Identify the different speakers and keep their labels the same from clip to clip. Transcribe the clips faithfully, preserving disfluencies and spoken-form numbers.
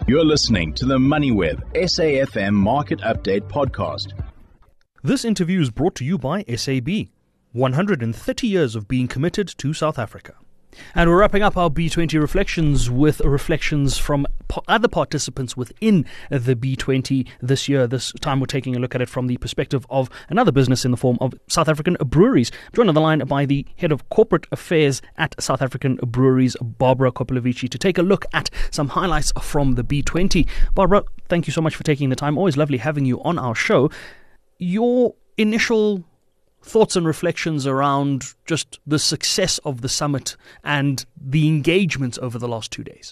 Speaker 1: You're listening to the MoneyWeb S A F M Market Update Podcast.
Speaker 2: This interview is brought to you by S A B, one hundred thirty years of being committed to South Africa. And we're wrapping up our B twenty reflections with reflections from po- other participants within the B twenty this year. This time we're taking a look at it from the perspective of another business in the form of South African Breweries. I'm joined on the line by the Head of Corporate Affairs at South African Breweries, Barbara Kopelovici, to take a look at some highlights from the B twenty. Barbara, thank you so much for taking the time. Always lovely having you on our show. Your initial thoughts and reflections around just the success of the summit and the engagements over the last two days?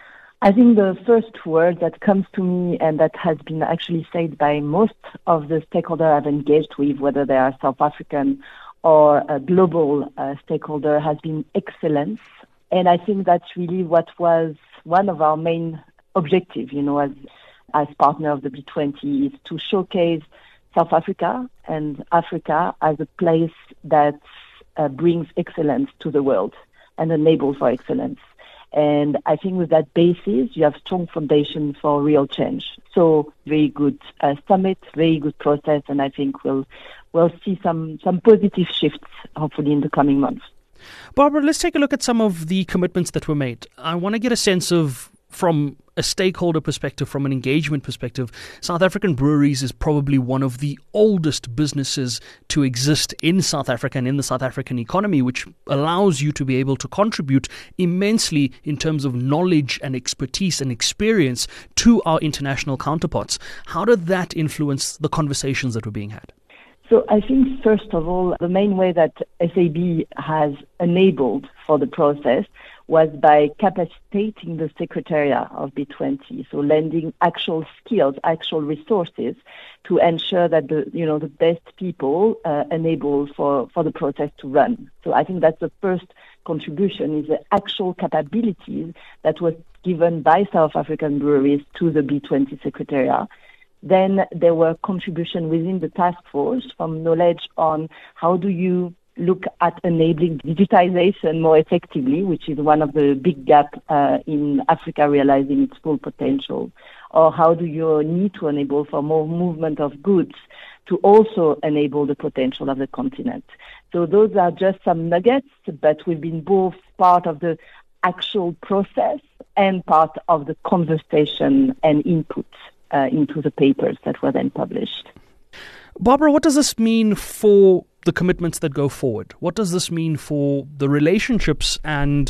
Speaker 3: I think the first word that comes to me, and that has been actually said by most of the stakeholders I've engaged with, whether they are South African or a global uh, stakeholder, has been excellence. And I think that's really what was one of our main objectives, you know, as as partner of the B twenty, is to showcase South Africa and Africa as a place that uh, brings excellence to the world and enables for excellence. And I think with that basis, you have strong foundation for real change. So very good uh, summit, very good process, and I think we'll we'll see some, some positive shifts, hopefully, in the coming months.
Speaker 2: Barbara, let's take a look at some of the commitments that were made. I want to get a sense of, from a stakeholder perspective, from an engagement perspective, South African Breweries is probably one of the oldest businesses to exist in South Africa and in the South African economy, which allows you to be able to contribute immensely in terms of knowledge and expertise and experience to our international counterparts. How did that influence the conversations that were being had?
Speaker 3: So I think, first of all, the main way that S A B has enabled for the process was by capacitating the Secretariat of B twenty, so lending actual skills, actual resources to ensure that the you know the best people uh, enable for, for the process to run. So I think that's the first contribution, is the actual capabilities that was given by South African Breweries to the B twenty Secretariat. Then there were contributions within the task force from knowledge on how do you look at enabling digitization more effectively, which is one of the big gaps uh, in Africa realizing its full potential, or how do you need to enable for more movement of goods to also enable the potential of the continent. So those are just some nuggets, but we've been both part of the actual process and part of the conversation and input uh, into the papers that were then published.
Speaker 2: Barbara, what does this mean for the commitments that go forward? What does this mean for the relationships and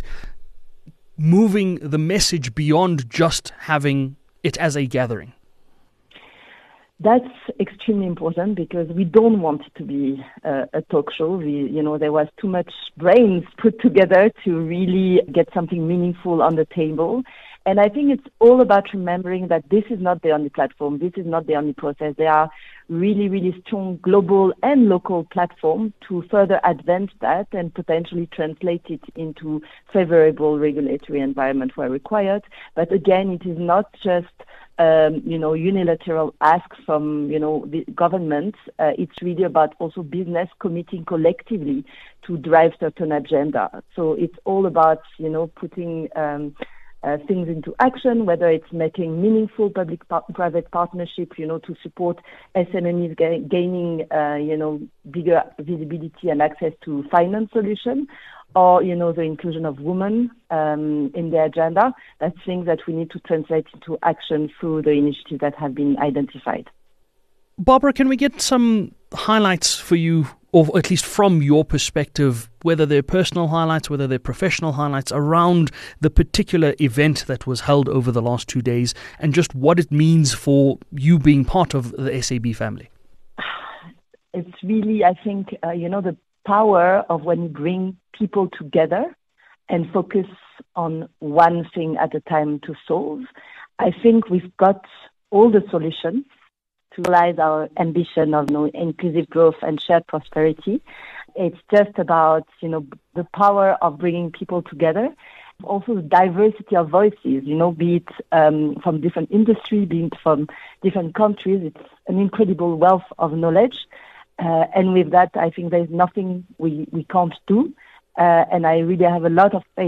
Speaker 2: moving the message beyond just having it as a gathering?
Speaker 3: That's extremely important, because we don't want it to be uh, a talk show. We, you know, there was too much brains put together to really get something meaningful on the table. And I think it's all about remembering that this is not the only platform. This is not the only process. There are really, really strong global and local platforms to further advance that and potentially translate it into favorable regulatory environment where required. But again, it is not just Um, you know, unilateral asks from, you know, the governments. Uh, it's really about also business committing collectively to drive certain agenda. So it's all about, you know, putting um, uh, things into action, whether it's making meaningful public-private partnership, you know, to support S M Es ga- gaining, uh, you know, bigger visibility and access to finance solutions, or, you know, the inclusion of women um, in the agenda. That's things that we need to translate into action through the initiatives that have been identified.
Speaker 2: Barbara, can we get some highlights for you, or at least from your perspective, whether they're personal highlights, whether they're professional highlights, around the particular event that was held over the last two days, and just what it means for you being part of the S A B family?
Speaker 3: It's really, I think, uh, you know, the power of when you bring people together and focus on one thing at a time to solve. I think we've got all the solutions to realize our ambition of, you know, inclusive growth and shared prosperity. It's just about, you know, the power of bringing people together. Also, the diversity of voices, you know, be it um, from different industries, be it from different countries. It's an incredible wealth of knowledge. Uh, and with that, I think there's nothing we, we can't do. Uh, and I really have a lot of faith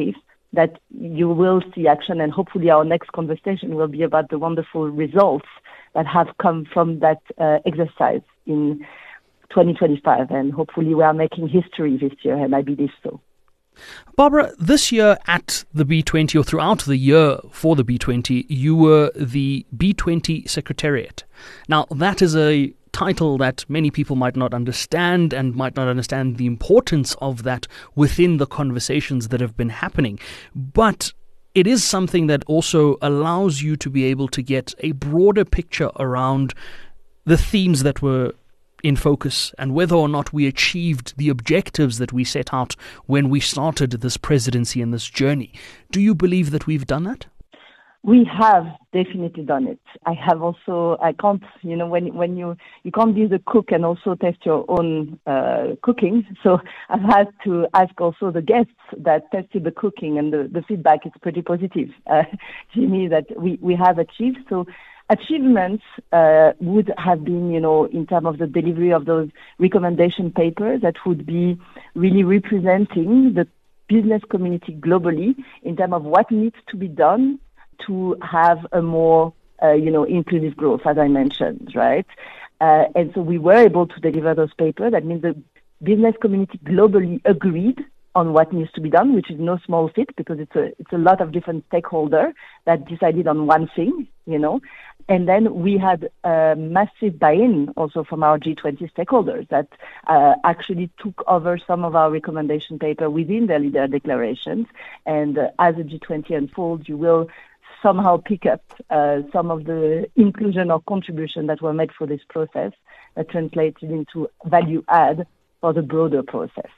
Speaker 3: that you will see action, and hopefully our next conversation will be about the wonderful results that have come from that uh, exercise in twenty twenty-five. And hopefully we are making history this year, and I believe so.
Speaker 2: Barbara, this year at the B twenty, or throughout the year for the B twenty, you were the B twenty Secretariat. Now, that is a title that many people might not understand and might not understand the importance of that within the conversations that have been happening. But it is something that also allows you to be able to get a broader picture around the themes that were in focus and whether or not we achieved the objectives that we set out when we started this presidency and this journey. Do you believe that we've done that?
Speaker 3: We have definitely done it. I have also, I can't, you know, when when you, you can't be the cook and also taste your own uh, cooking. So I've had to ask also the guests that tested the cooking, and the, the feedback is pretty positive, uh, Jimmy, that we, we have achieved. So achievements uh, would have been, you know, in terms of the delivery of those recommendation papers that would be really representing the business community globally in terms of what needs to be done to have a more, uh, you know, inclusive growth, as I mentioned, right? Uh, and so we were able to deliver those papers. That means the business community globally agreed on what needs to be done, which is no small feat because it's a it's a lot of different stakeholders that decided on one thing, you know. And then we had a massive buy-in also from our G twenty stakeholders that uh, actually took over some of our recommendation paper within their leader declarations. And uh, as the G twenty unfolds, you will somehow pick up uh, some of the inclusion or contribution that were made for this process that translated into value add for the broader process.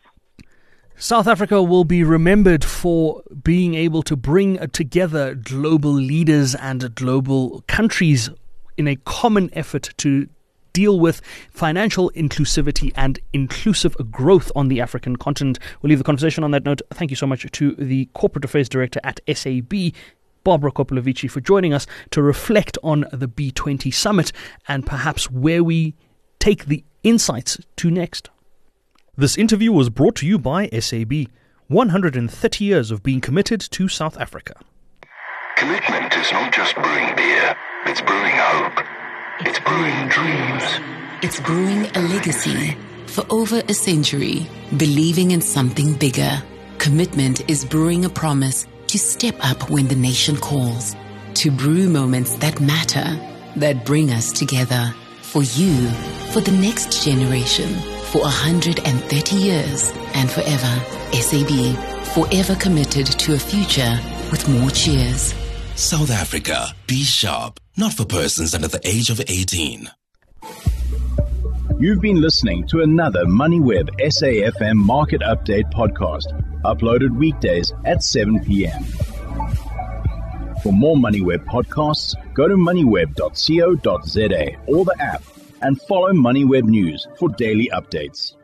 Speaker 2: South Africa will be remembered for being able to bring together global leaders and global countries in a common effort to deal with financial inclusivity and inclusive growth on the African continent. We'll leave the conversation on that note. Thank you so much to the Corporate Affairs Director at S A B, Barbara Kopolovici, for joining us to reflect on the B twenty summit and perhaps where we take the insights to next. This interview was brought to you by S A B, one hundred thirty years of being committed to South Africa.
Speaker 4: Commitment is not just brewing beer, it's brewing hope. It's brewing dreams.
Speaker 5: It's brewing a legacy. For over a century, believing in something bigger. Commitment is brewing a promise to step up when the nation calls. To brew moments that matter, that bring us together. For you, for the next generation, for one hundred thirty years and forever. S A B, forever committed to a future with more cheers.
Speaker 6: South Africa, be sharp, not for persons under the age of eighteen.
Speaker 1: You've been listening to another MoneyWeb S A F M Market Update podcast, uploaded weekdays at seven p.m. For more MoneyWeb podcasts, go to moneyweb dot co dot za or the app, and follow MoneyWeb News for daily updates.